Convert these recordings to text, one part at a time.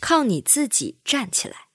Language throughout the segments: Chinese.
靠你自己站起来。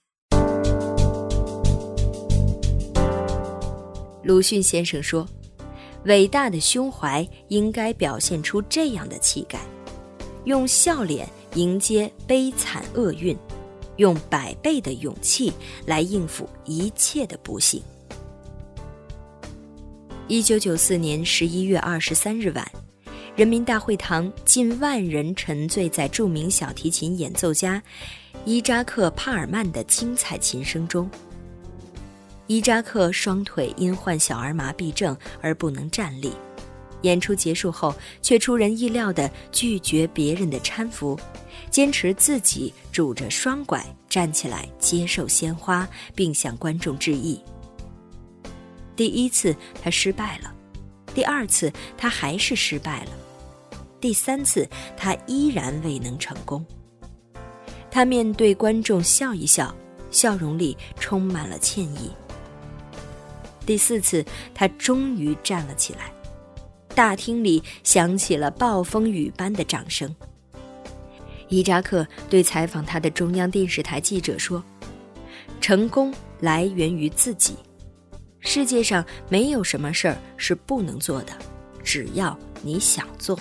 鲁迅先生说，伟大的胸怀应该表现出这样的气概，用笑脸迎接悲惨厄运，用100倍的勇气来应付一切的不幸。1994年11月23日晚，人民大会堂近万人沉醉在著名小提琴演奏家伊扎克·帕尔曼的精彩琴声中。伊扎克双腿因患小儿麻痹症而不能站立，演出结束后却出人意料地拒绝别人的搀扶，坚持自己拄着双拐站起来接受鲜花，并向观众致意。第一次他失败了，第二次他还是失败了，第三次他依然未能成功。他面对观众笑一笑，笑容里充满了歉意。第4次他终于站了起来，大厅里响起了暴风雨般的掌声。伊扎克对采访他的中央电视台记者说，成功来源于自己，世界上没有什么事儿是不能做的，只要你想做。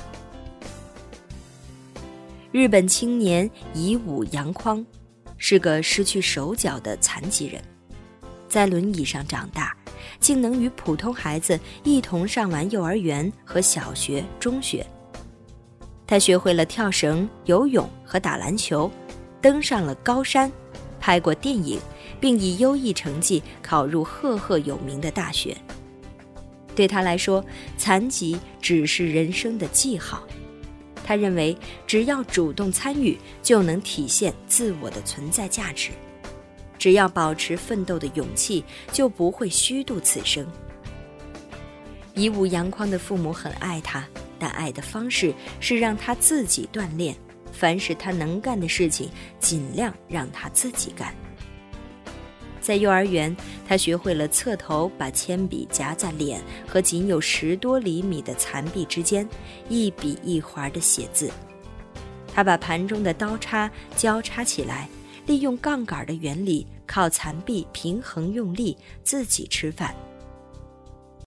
日本青年乙武洋匡是个失去手脚的残疾人，在轮椅上长大，竟能与普通孩子一同上完幼儿园和小学、中学。他学会了跳绳、游泳和打篮球，登上了高山，拍过电影，并以优异成绩考入赫赫有名的大学。对他来说，残疾只是人生的记号。他认为，只要主动参与，就能体现自我的存在价值。只要保持奋斗的勇气，就不会虚度此生。乙武洋匡的父母很爱他，但爱的方式是让他自己锻炼，凡是他能干的事情，尽量让他自己干。在幼儿园，他学会了侧头把铅笔夹在脸和仅有10多厘米的残壁之间，一笔一划地写字。他把盘中的刀叉交叉起来，利用杠杆的原理，靠残壁平衡用力，自己吃饭。